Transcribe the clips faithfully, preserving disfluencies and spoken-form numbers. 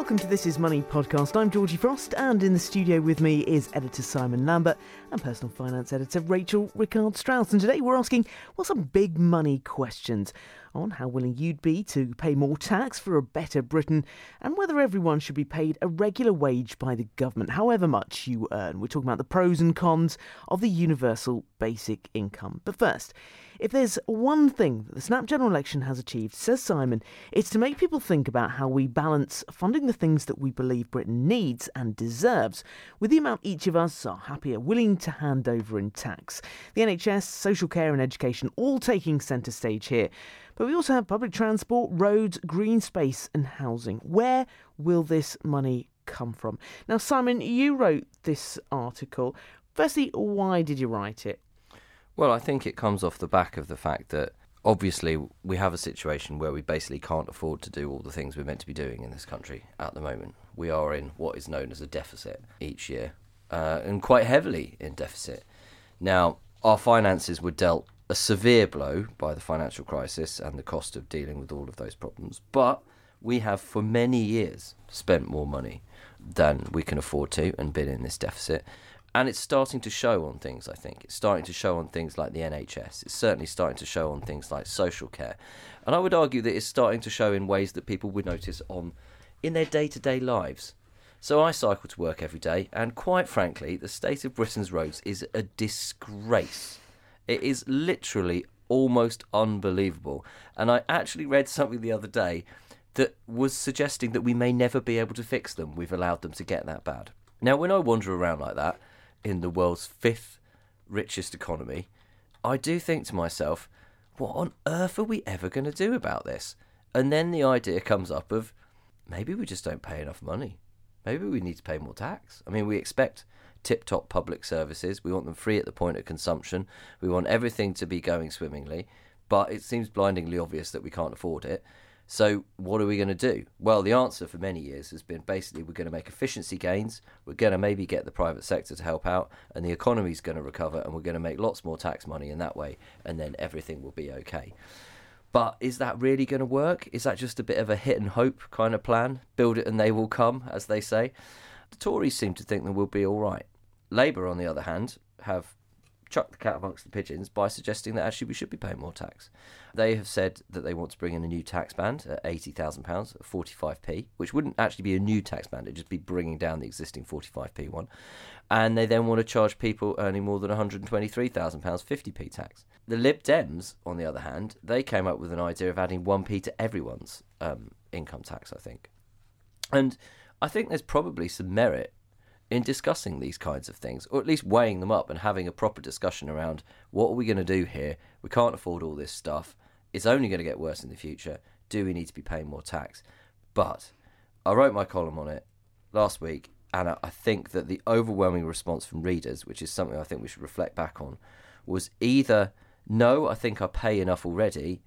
Welcome to This Is Money podcast. I'm Georgie Frost, and in the studio with me is editor Simon Lambert and personal finance editor Rachel Rickard-Strauss. And today we're asking, well, some big money questions on how willing you'd be to pay more tax for a better Britain and whether everyone should be paid a regular wage by the government, however much you earn. We're talking about the pros and cons of the universal basic income. But first, if there's one thing that the snap general election has achieved, says Simon, it's to make people think about how we balance funding the things that we believe Britain needs and deserves with the amount each of us are happy or willing to hand over in tax. The N H S, social care and education all taking centre stage here. But we also have public transport, roads, green space and housing. Where will this money come from? Now, Simon, you wrote this article. Firstly, why did you write it? Well, I think it comes off the back of the fact that obviously we have a situation where we basically can't afford to do all the things we're meant to be doing in this country at the moment. We are in what is known as a deficit each year, uh, and quite heavily in deficit. Now, our finances were dealt a severe blow by the financial crisis and the cost of dealing with all of those problems, but we have for many years spent more money than we can afford to and been in this deficit. And it's starting to show on things, I think. It's starting to show on things like the N H S. It's certainly starting to show on things like social care. And I would argue that it's starting to show in ways that people would notice on in their day-to-day lives. So I cycle to work every day, and quite frankly, the state of Britain's roads is a disgrace. It is literally almost unbelievable. And I actually read something the other day that was suggesting that we may never be able to fix them. We've allowed them to get that bad. Now, when I wander around like that, in the world's fifth richest economy, I do think to myself, what on earth are we ever going to do about this? And then the idea comes up of maybe we just don't pay enough money. Maybe we need to pay more tax. I mean, we expect tip-top public services. We want them free at the point of consumption. We want everything to be going swimmingly. But it seems blindingly obvious that we can't afford it. So what are we going to do? Well, the answer for many years has been basically we're going to make efficiency gains, we're going to maybe get the private sector to help out, and the economy's going to recover, and we're going to make lots more tax money in that way, and then everything will be okay. But is that really going to work? Is that just a bit of a hit and hope kind of plan? Build it and they will come, as they say. The Tories seem to think that we'll be all right. Labour, on the other hand, have chucked the cat amongst the pigeons by suggesting that actually we should be paying more tax. They have said that they want to bring in a new tax band at eighty thousand pounds, at forty-five p, which wouldn't actually be a new tax band, it'd just be bringing down the existing forty-five p one. And they then want to charge people earning more than one hundred twenty-three thousand pounds fifty p tax. The Lib Dems, on the other hand, they came up with an idea of adding one p to everyone's um, income tax, I think. And I think there's probably some merit in discussing these kinds of things, or at least weighing them up and having a proper discussion around what are we going to do here? We can't afford all this stuff. It's only going to get worse in the future. Do we need to be paying more tax? But I wrote my column on it last week, and I think that the overwhelming response from readers, which is something I think we should reflect back on, was either, no, I think I pay enough already,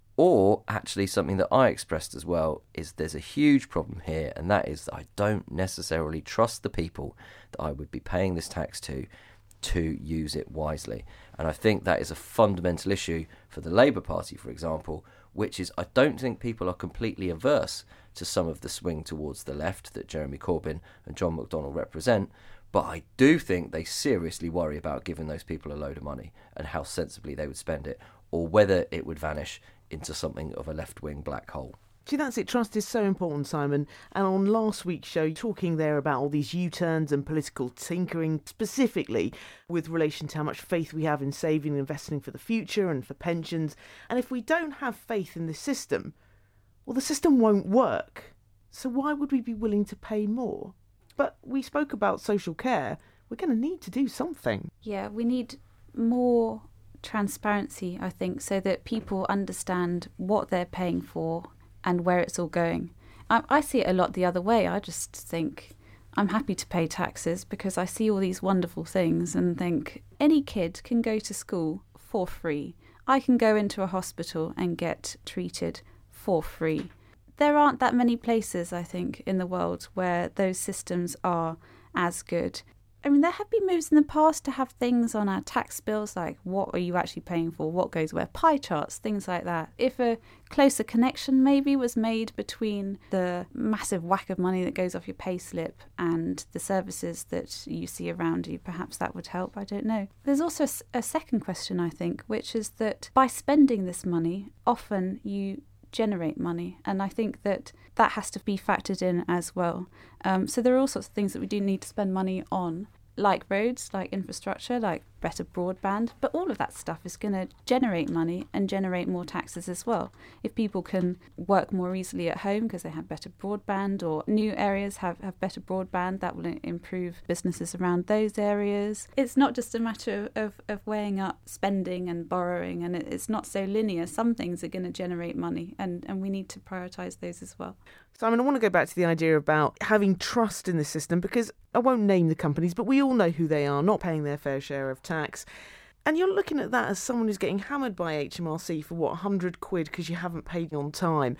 or actually something that I expressed as well is there's a huge problem here, and that is that I don't necessarily trust the people that I would be paying this tax to to use it wisely. And I think that is a fundamental issue for the Labour Party, for example, which is I don't think people are completely averse to some of the swing towards the left that Jeremy Corbyn and John McDonnell represent, but I do think they seriously worry about giving those people a load of money and how sensibly they would spend it, or whether it would vanish into something of a left-wing black hole. See, that's it. Trust is so important, Simon. And on last week's show, talking there about all these U-turns and political tinkering, specifically with relation to how much faith we have in saving and investing for the future and for pensions. And if we don't have faith in the system, well, the system won't work. So why would we be willing to pay more? But we spoke about social care. We're going to need to do something. Yeah, we need more transparency, I think, so that people understand what they're paying for and where it's all going. I, I see it a lot the other way. I just think I'm happy to pay taxes because I see all these wonderful things and think any kid can go to school for free. I can go into a hospital and get treated for free. There aren't that many places, I think, in the world where those systems are as good. I mean, there have been moves in the past to have things on our tax bills like what are you actually paying for, what goes where, pie charts, things like that. If a closer connection maybe was made between the massive whack of money that goes off your pay slip and the services that you see around you, perhaps that would help. I don't know. There's also a, a second question, I think, which is that by spending this money, often you generate money, and I think that that has to be factored in as well. Um, so there are all sorts of things that we do need to spend money on, like roads, like infrastructure, like better broadband, but all of that stuff is going to generate money and generate more taxes as well. If people can work more easily at home because they have better broadband, or new areas have, have better broadband, that will improve businesses around those areas. It's not just a matter of, of, of weighing up spending and borrowing, and it, it's not so linear. Some things are going to generate money, and, and we need to prioritise those as well. Simon, I want to go back to the idea about having trust in the system, because I won't name the companies, but we all know who they are, not paying their fair share of tax. And you're looking at that as someone who's getting hammered by H M R C for, what, one hundred quid because you haven't paid on time.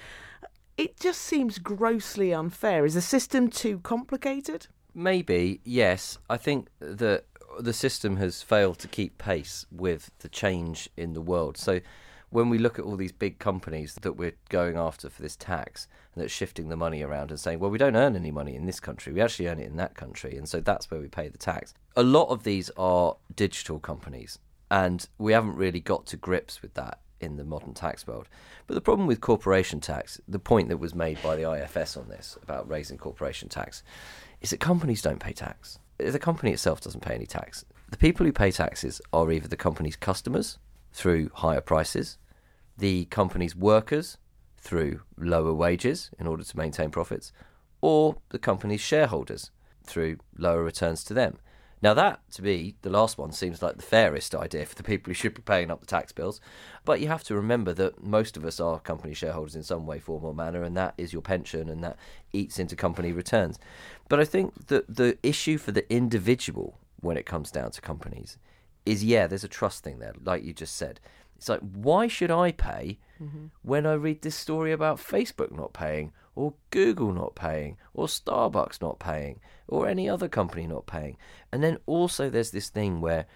It just seems grossly unfair. Is the system too complicated? Maybe, yes. I think that the system has failed to keep pace with the change in the world. So when we look at all these big companies that we're going after for this tax, and that's shifting the money around and saying, well, we don't earn any money in this country, we actually earn it in that country, and so that's where we pay the tax. A lot of these are digital companies, and we haven't really got to grips with that in the modern tax world. But the problem with corporation tax, the point that was made by the I F S on this about raising corporation tax, is that companies don't pay tax. The company itself doesn't pay any tax. The people who pay taxes are either the company's customers through higher prices, the company's workers through lower wages in order to maintain profits, or the company's shareholders through lower returns to them. Now that, to me, the last one seems like the fairest idea for the people who should be paying up the tax bills. But you have to remember that most of us are company shareholders in some way, form or manner, and that is your pension, and that eats into company returns. But I think that the issue for the individual when it comes down to companies is, yeah, there's a trust thing there, like you just said. It's like, why should I pay mm-hmm. when I read this story about Facebook not paying, or Google not paying, or Starbucks not paying, or any other company not paying? And then also there's this thing where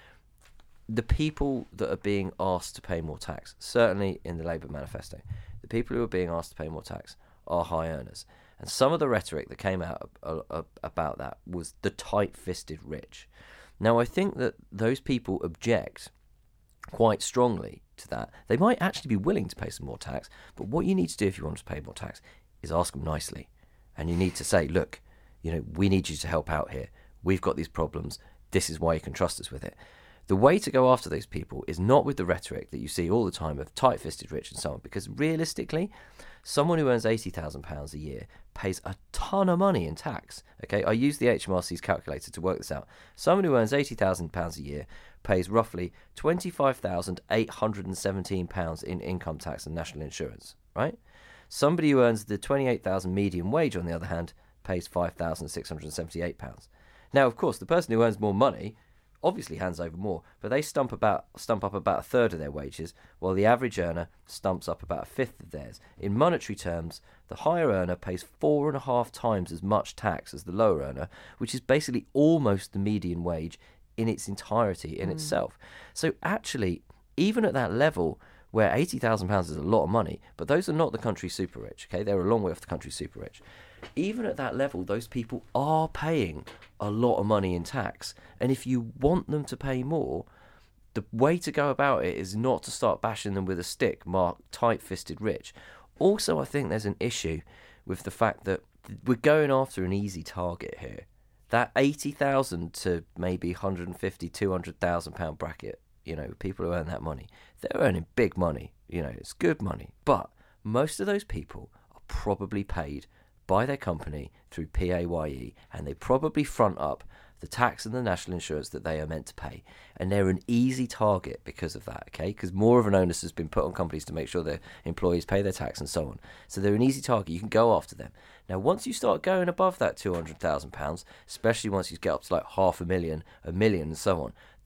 the people that are being asked to pay more tax, certainly in the Labour manifesto, the people who are being asked to pay more tax are high earners. And some of the rhetoric that came out about that was the tight-fisted rich. Now, I think that those people object quite strongly to that. They might actually be willing to pay some more tax, but what you need to do if you want to pay more tax is ask them nicely. And you need to say, look, you know, we need you to help out here. We've got these problems. This is why you can trust us with it. The way to go after those people is not with the rhetoric that you see all the time of tight-fisted rich and so on, because realistically, someone who earns eighty thousand pounds a year pays a ton of money in tax. Okay, I use the H M R C's calculator to work this out. Someone who earns eighty thousand pounds a year pays roughly twenty-five thousand eight hundred seventeen pounds in income tax and national insurance, right? Somebody who earns the twenty-eight thousand median wage, on the other hand, pays five thousand six hundred seventy-eight pounds. Now, of course, the person who earns more money obviously hands over more, but they stump about stump up about a third of their wages, while the average earner stumps up about a fifth of theirs. In monetary terms, the higher earner pays four and a half times as much tax as the lower earner, which is basically almost the median wage in its entirety in mm. itself. So actually, even at that level, where eighty thousand pounds is a lot of money, but those are not the country's super rich, okay? They're a long way off the country's super rich. Even at that level, those people are paying a lot of money in tax. And if you want them to pay more, the way to go about it is not to start bashing them with a stick marked tight-fisted rich. Also, I think there's an issue with the fact that we're going after an easy target here. That eighty thousand to maybe one hundred fifty, two hundred thousand pound bracket, you know, people who earn that money, they're earning big money. You know, it's good money. But most of those people are probably paid by their company through P A Y E, and they probably front up the tax and the national insurance that they are meant to pay. And they're an easy target because of that, okay? Because more of an onus has been put on companies to make sure their employees pay their tax and so on. So they're an easy target. You can go after them. Now, once you start going above that two hundred thousand pounds, especially once you get up to like half a million, a million and so on,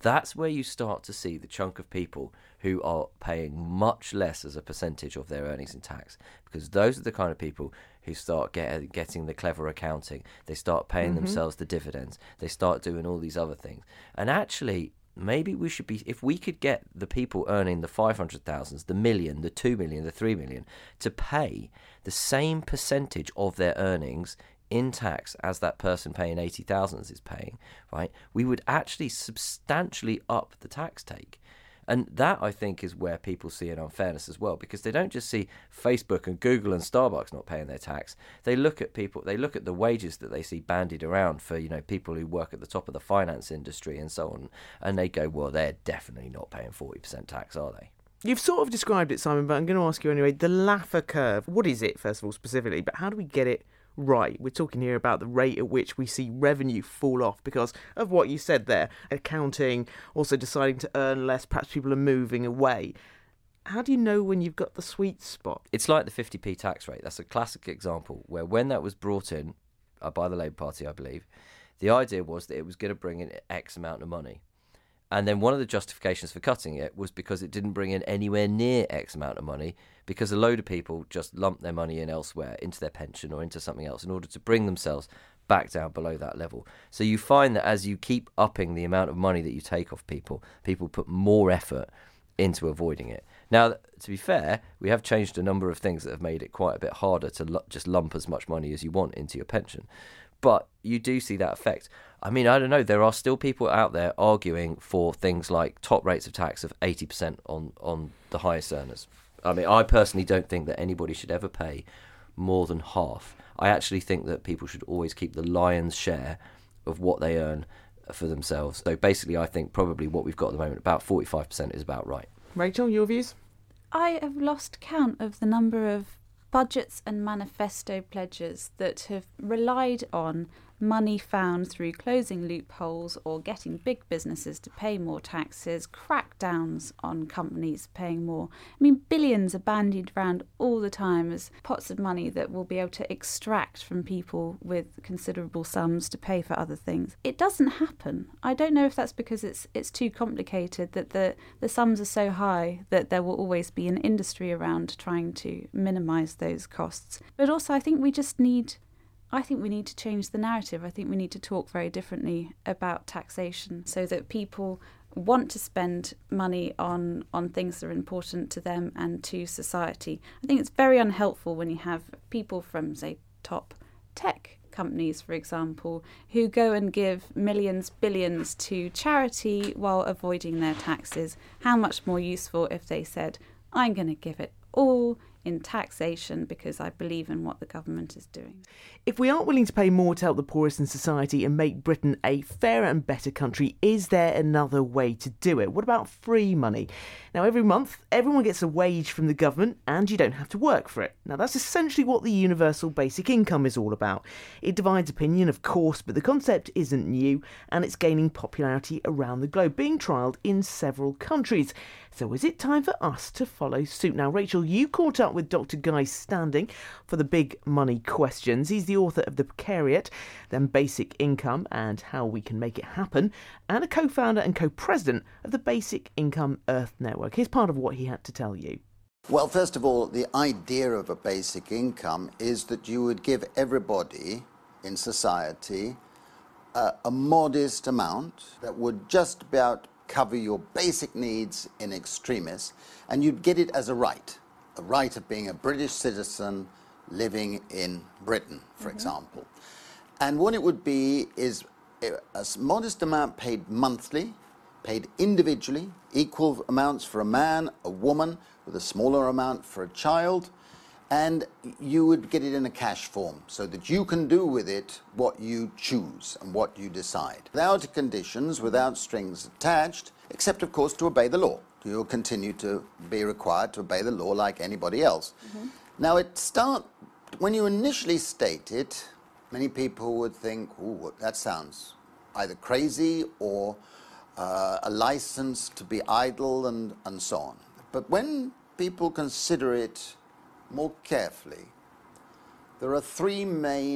that's where you start to see the chunk of people who are paying much less as a percentage of their earnings in tax, because those are the kind of people who start get, getting the clever accounting. They start paying mm-hmm. themselves the dividends. They start doing all these other things. And actually, maybe we should be, if we could get the people earning the five hundred thousands, the million, the two million, the three million, to pay the same percentage of their earnings in tax as that person paying eighty thousands is paying, right, we would actually substantially up the tax take. And that, I think, is where people see an unfairness as well, because they don't just see Facebook and Google and Starbucks not paying their tax. They look at people, they look at the wages that they see bandied around for, you know, people who work at the top of the finance industry and so on, and they go, well, they're definitely not paying forty percent tax, are they? You've sort of described it, Simon, but I'm going to ask you anyway. The Laffer curve, what is it, first of all, specifically, but how do we get it right? We're talking here about the rate at which we see revenue fall off because of what you said there, accounting, also deciding to earn less, perhaps people are moving away. How do you know when you've got the sweet spot? It's like the fifty p tax rate. That's a classic example where when that was brought in uh, by the Labour Party, I believe, the idea was that it was going to bring in X amount of money. And then one of the justifications for cutting it was because it didn't bring in anywhere near X amount of money, because a load of people just lumped their money in elsewhere, into their pension or into something else, in order to bring themselves back down below that level. So you find that as you keep upping the amount of money that you take off people, people put more effort into avoiding it. Now, to be fair, we have changed a number of things that have made it quite a bit harder to l- just lump as much money as you want into your pension. But you do see that effect. I mean, I don't know, there are still people out there arguing for things like top rates of tax of eighty percent on, on the highest earners. I mean, I personally don't think that anybody should ever pay more than half. I actually think that people should always keep the lion's share of what they earn for themselves. So basically, I think probably what we've got at the moment, about forty-five percent is about right. Rachel, your views? I have lost count of the number of budgets and manifesto pledges that have relied on money found through closing loopholes or getting big businesses to pay more taxes, crackdowns on companies paying more. I mean, billions are bandied around all the time as pots of money that will be able to extract from people with considerable sums to pay for other things. It doesn't happen. I don't know if that's because it's it's too complicated, that the, the sums are so high that there will always be an industry around trying to minimise those costs. But also I think we just need I think we need to change the narrative. I think we need to talk very differently about taxation so that people want to spend money on, on things that are important to them and to society. I think it's very unhelpful when you have people from, say, top tech companies, for example, who go and give millions, billions to charity while avoiding their taxes. How much more useful if they said, I'm going to give it all in taxation because I believe in what the government is doing. If we aren't willing to pay more to help the poorest in society and make Britain a fairer and better country, is there another way to do it? What about free money? Now, every month, everyone gets a wage from the government and you don't have to work for it. Now, that's essentially what the universal basic income is all about. It divides opinion, of course, but the concept isn't new and it's gaining popularity around the globe, being trialled in several countries. So is it time for us to follow suit? Now, Rachel, you caught up with Doctor Guy Standing for the big money questions. He's the author of The Precariat, then Basic Income and How We Can Make It Happen, and a co-founder and co-president of the Basic Income Earth Network. Here's part of what he had to tell you. Well, first of all, the idea of a basic income is that you would give everybody in society uh, a modest amount that would just about cover your basic needs in extremis, and you'd get it as a right, a right of being a British citizen living in Britain, for mm-hmm. example. And what it would be is a modest amount paid monthly, paid individually, equal amounts for a man, a woman, with a smaller amount for a child, and you would get it in a cash form so that you can do with it what you choose and what you decide. Without conditions, without strings attached, except of course to obey the law. You'll continue to be required to obey the law like anybody else. Mm-hmm. Now it start, when you initially state it, many people would think, ooh, that sounds either crazy or uh, a license to be idle and, and so on. But when people consider it more carefully, there are three main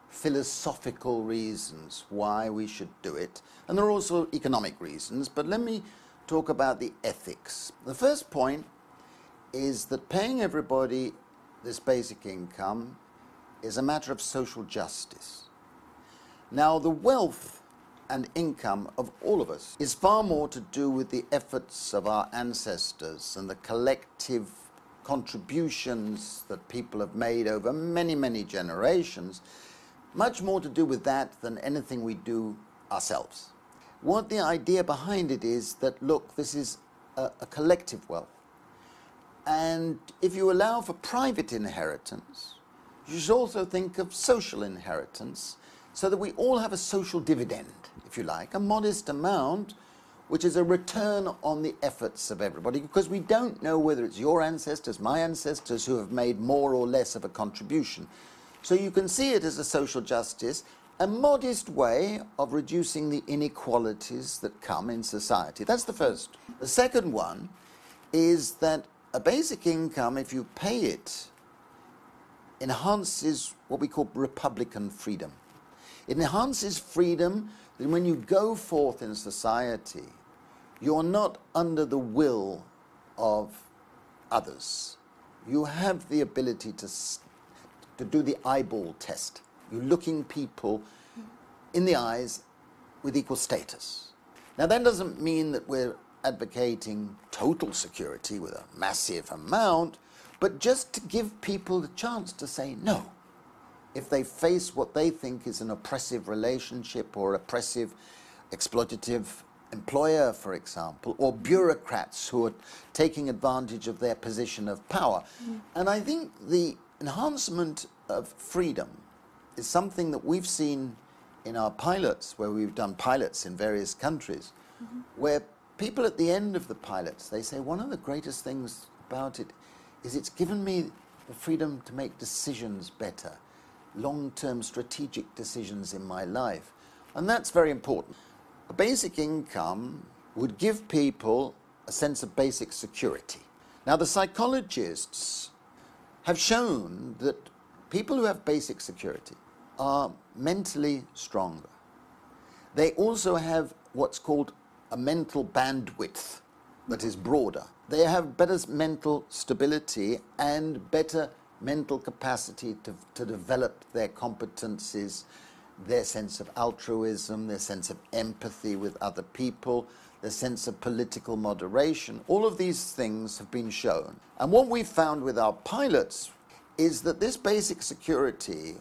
philosophical reasons why we should do it, and there are also economic reasons, but let me talk about the ethics. The first point is that paying everybody this basic income is a matter of social justice. Now, the wealth and income of all of us is far more to do with the efforts of our ancestors and the collective contributions that people have made over many, many generations, much more to do with that than anything we do ourselves. What the idea behind it is that, look, this is a, a collective wealth. And if you allow for private inheritance, you should also think of social inheritance, so that we all have a social dividend, if you like, a modest amount, which is a return on the efforts of everybody, because we don't know whether it's your ancestors, my ancestors, who have made more or less of a contribution. So you can see it as a social justice, a modest way of reducing the inequalities that come in society. That's the first. The second one is that a basic income, if you pay it, enhances what we call Republican freedom. It enhances freedom that when you go forth in society, you're not under the will of others. You have the ability to, to do the eyeball test. You're looking people in the eyes with equal status. Now, that doesn't mean that we're advocating total security with a massive amount, but just to give people the chance to say no. If they face what they think is an oppressive relationship or oppressive, exploitative employer, for example, or bureaucrats who are taking advantage of their position of power. Mm. And I think the enhancement of freedom is something that we've seen in our pilots, where we've done pilots in various countries, mm-hmm. where people at the end of the pilots, they say, one of the greatest things about it is it's given me the freedom to make decisions better, long-term strategic decisions in my life. And that's very important. A basic income would give people a sense of basic security. Now, the psychologists have shown that people who have basic security are mentally stronger. They also have what's called a mental bandwidth that is broader. They have better mental stability and better mental capacity to, to develop their competencies, their sense of altruism, their sense of empathy with other people, their sense of political moderation. All of these things have been shown. And what we've found with our pilots is that this basic security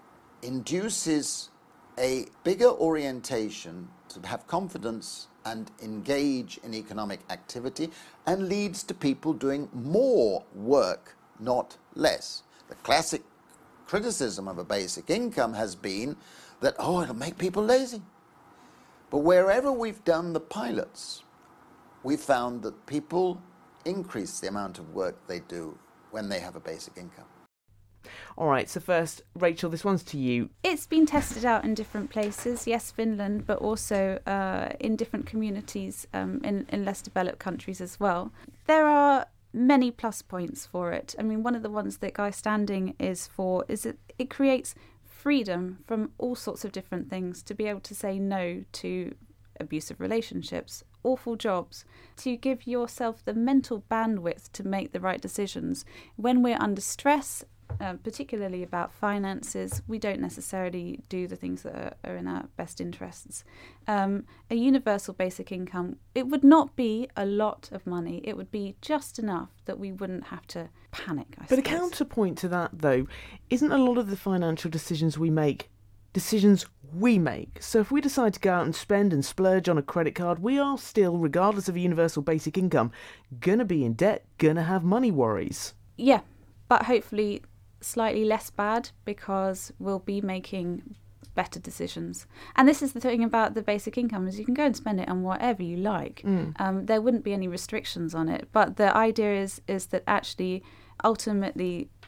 induces a bigger orientation to have confidence and engage in economic activity, and leads to people doing more work, not less. The classic criticism of a basic income has been that, oh, it'll make people lazy. But wherever we've done the pilots, we found that people increase the amount of work they do when they have a basic income. All right, so first, Rachel, this one's to you. It's been tested out in different places, yes, Finland, but also uh, in different communities um, in, in less developed countries as well. There are many plus points for it. I mean, one of the ones that Guy Standing is for is that it creates freedom from all sorts of different things, to be able to say no to abusive relationships, awful jobs, to give yourself the mental bandwidth to make the right decisions. When we're under stress, Uh, particularly about finances, we don't necessarily do the things that are, are in our best interests. Um, a universal basic income, it would not be a lot of money. It would be just enough that we wouldn't have to panic, I But suppose. a counterpoint to that, though, isn't a lot of the financial decisions we make decisions we make? So if we decide to go out and spend and splurge on a credit card, we are still, regardless of a universal basic income, gonna be in debt, gonna have money worries. Yeah, but hopefully slightly less bad, because we'll be making better decisions. And this is the thing about the basic income, is you can go and spend it on whatever you like. Mm. Um, there wouldn't be any restrictions on it. But the idea is is that actually, ultimately,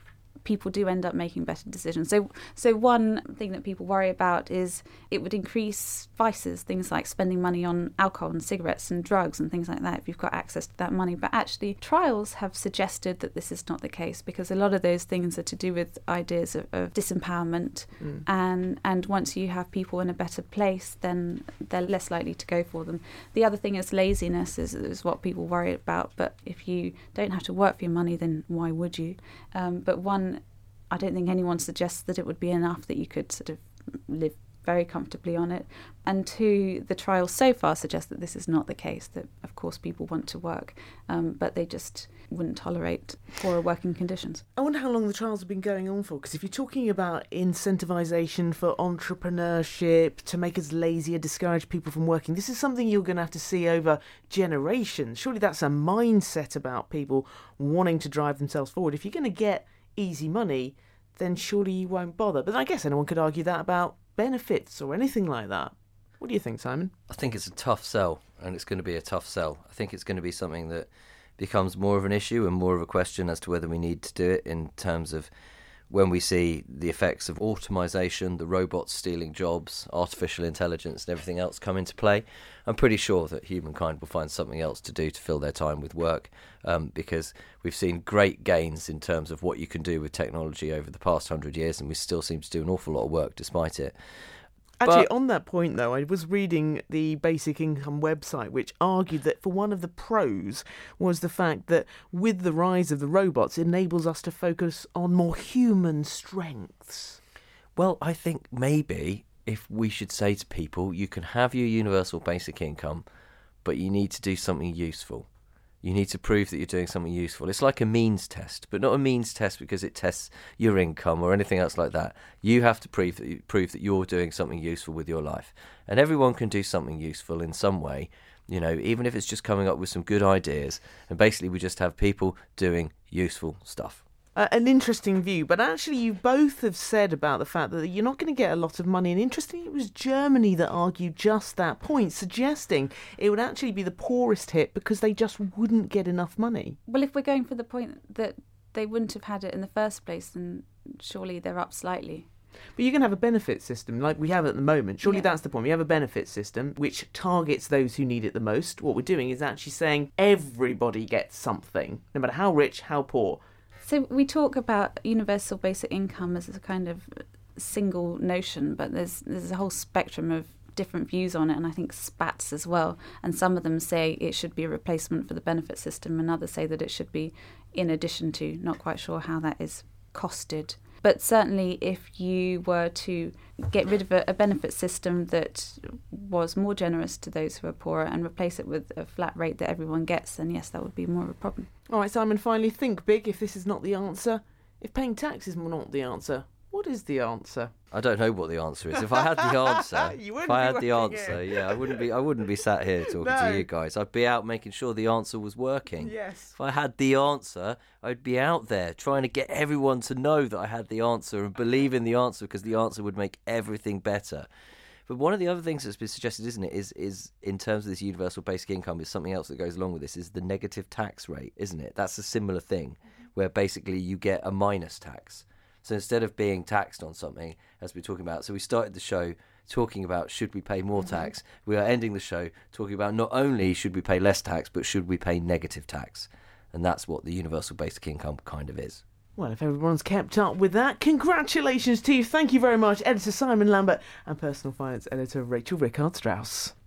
people do end up making better decisions. So, so one thing that people worry about is it would increase vices, things like spending money on alcohol and cigarettes and drugs and things like that if you've got access to that money. But actually, trials have suggested that this is not the case, because a lot of those things are to do with ideas of, of disempowerment. Mm. And, and once you have people in a better place, then they're less likely to go for them. The other thing is laziness is, is what people worry about. But if you don't have to work for your money, then why would you? Um, but one, I don't think anyone suggests that it would be enough that you could sort of live very comfortably on it. And two, the trials so far suggest that this is not the case, that of course people want to work, um, but they just wouldn't tolerate poorer working conditions. I wonder how long the trials have been going on for, because if you're talking about incentivisation for entrepreneurship, to make us lazy and discourage people from working, this is something you're going to have to see over generations. Surely that's a mindset about people wanting to drive themselves forward. If you're going to get easy money, then surely you won't bother. But I guess anyone could argue that about benefits or anything like that. What do you think, Simon? I think it's a tough sell, and it's going to be a tough sell. I think it's going to be something that becomes more of an issue and more of a question as to whether we need to do it, in terms of when we see the effects of automation, the robots stealing jobs, artificial intelligence and everything else come into play. I'm pretty sure that humankind will find something else to do to fill their time with work, um, because we've seen great gains in terms of what you can do with technology over the past hundred years, and we still seem to do an awful lot of work despite it. Actually, But, on that point, though, I was reading the Basic Income website, which argued that for one of the pros was the fact that with the rise of the robots, it enables us to focus on more human strengths. well, I think maybe if we should say to people, you can have your universal basic income, but you need to do something useful. You need to prove that you're doing something useful. It's like a means test, but not a means test because it tests your income or anything else like that. You have to prove that, you, prove that you're doing something useful with your life. And everyone can do something useful in some way, you know, even if it's just coming up with some good ideas. And basically we just have people doing useful stuff. Uh, an interesting view, but actually you both have said about the fact that you're not going to get a lot of money, and interestingly it was Germany that argued just that point, suggesting it would actually be the poorest hit because they just wouldn't get enough money. Well, if we're going for the point that they wouldn't have had it in the first place, then surely they're up slightly. But you can have a benefit system like we have at the moment. Surely Yeah. that's the point. We have a benefit system which targets those who need it the most. What we're doing is actually saying everybody gets something, no matter how rich, how poor. So we talk about universal basic income as a kind of single notion, but there's there's a whole spectrum of different views on it, and I think spats as well. And some of them say it should be a replacement for the benefit system, and others say that it should be in addition to. Not quite sure how that is costed. But certainly if you were to get rid of a, a benefit system that was more generous to those who are poorer and replace it with a flat rate that everyone gets, then yes, that would be more of a problem. All right, Simon, finally, think big if this is not the answer. If paying tax is not the answer, what is the answer? I don't know what the answer is. If I had the answer, You if wouldn't I be had the working answer, here. yeah, I wouldn't be. I wouldn't be sat here talking No. to you guys. I'd be out making sure the answer was working. Yes. If I had the answer, I'd be out there trying to get everyone to know that I had the answer and believe in the answer, because the answer would make everything better. But one of the other things that's been suggested, isn't it, is is in terms of this universal basic income, is something else that goes along with this, is the negative tax rate, isn't it? That's a similar thing, where basically you get a minus tax. So instead of being taxed on something, as we're talking about, so we started the show talking about should we pay more tax, we are ending the show talking about not only should we pay less tax, but should we pay negative tax. And that's what the universal basic income kind of is. Well, if everyone's kept up with that, congratulations to you. Thank you very much, Editor Simon Lambert and Personal Finance Editor Rachel Rickard-Strauss.